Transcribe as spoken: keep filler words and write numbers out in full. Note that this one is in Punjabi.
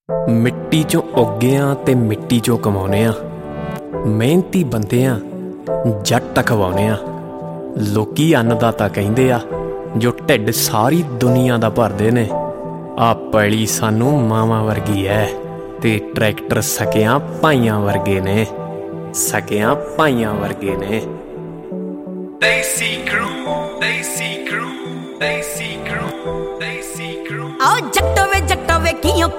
ਮਿੱਟੀ ਚੋਂ ਉੱਗੇ ਆਂ ਤੇ ਮਿੱਟੀ ਚੋਂ ਕਮਾਉਨੇ ਆ। ਮਿਹਨਤੀ ਬੰਦੇ ਆ, ਜੱਟ ਅਖਵਾਉਨੇ ਆ। ਲੋਕੀ ਅੰਨਦਾਤਾ ਕਹਿੰਦੇ ਆ, ਜੋ ਢਿੱਡ ਸਾਰੀ ਦੁਨੀਆ ਦਾ ਭਰਦੇ ਨੇ। ਆ ਪੈਲੀ ਸਾਨੂੰ ਮਾਵਾਂ ਵਰਗੀ ਐ ਤੇ ਟਰੈਕਟਰ ਸਕਿਆਂ ਭਾਈਆਂ ਵਰਗੇ ਨੇ, ਸਕਿਆਂ ਭਾਈਆਂ ਵਰਗੇ ਨੇ। Desi crew, Desi crew, Desi crew, Desi crew। आओ जट्टो वे जट्टो वे कियों